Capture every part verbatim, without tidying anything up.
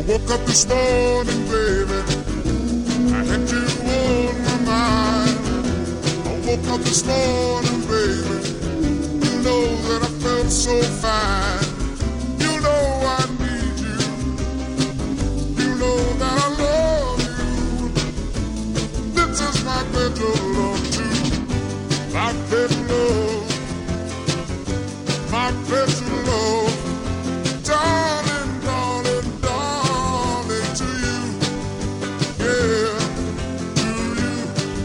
woke up this morning, baby, I had you on my mind. I woke up this morning, baby, you know that I felt so fine. You know I need you, you know that I love you. This is my bedroom love too, my bedroom love, my bedroom love, darling, darling, darling, to you, yeah, to you,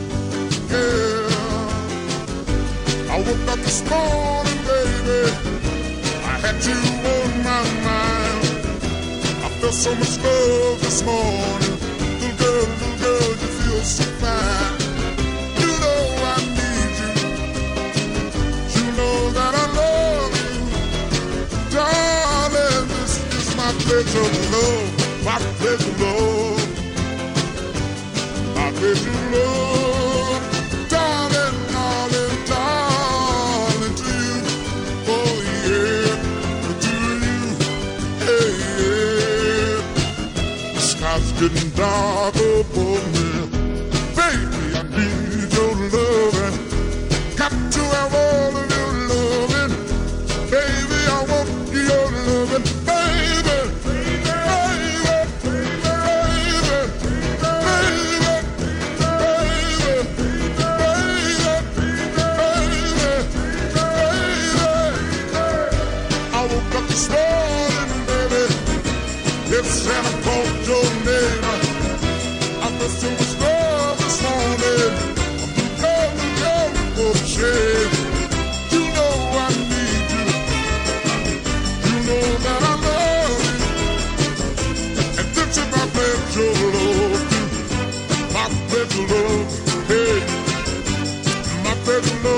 yeah. I woke up this morning, baby, I had you on my mind. I felt so much love this morning. Little girl, little girl, you feel so fine. You know I need you. You know that I love you. Darling, this is my pledge of love. My pledge of love. My pledge of love. Darling, darling, darling, to you. Oh yeah, to you. Hey, yeah. The sky's getting dark above me. Baby, I need your loving. Got to have all of your loving. Baby, I want your loving. Baby, baby, baby, baby, baby, I woke up this morning, baby. If Santa called your name, I felt so much love this morning. I'm too young, young for shame. You know I need you. You know that I love you. And this is my pledge of love, my pledge of love, hey, my pledge of love.